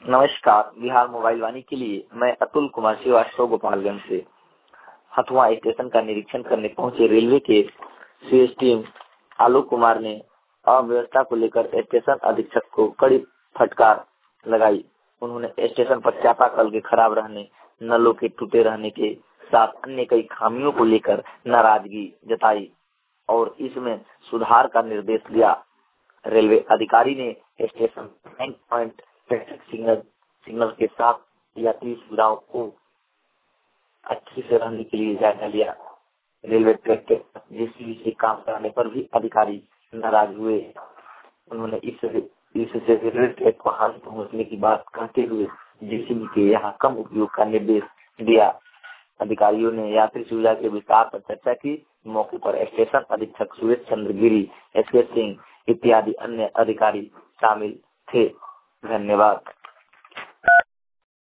नमस्कार। बिहार मोबाइल वाणी के लिए मैं अतुल कुमार श्रीवास्तव गोपालगंज से। हथुआ स्टेशन का निरीक्षण करने पहुंचे रेलवे के सीएसटीएम आलोक कुमार ने अव्यवस्था को लेकर स्टेशन अधीक्षक को कड़ी फटकार लगाई। उन्होंने स्टेशन पर चापाकल के खराब रहने, नलों के टूटे रहने के साथ अन्य कई खामियों को लेकर नाराजगी जताई और इसमें सुधार का निर्देश दिया। रेलवे अधिकारी ने स्टेशन पॉइंट सिग्नल के साथ यात्री सुविधाओं को अच्छे से रहने के लिए जायजा लिया। रेलवे ट्रैक के जेसीबी से काम कराने पर भी अधिकारी नाराज हुए। उन्होंने इससे रेलवे ट्रैक को हानि पहुंचने की बात कहते हुए जेसीबी के यहाँ कम उपयोग का निर्देश दिया। अधिकारियों ने यात्री सुविधा के विस्तार पर चर्चा की। मौके पर स्टेशन अधीक्षक सुरेश चंद्र गिरी, एसके सिंह इत्यादि अन्य अधिकारी शामिल थे। धन्यवाद।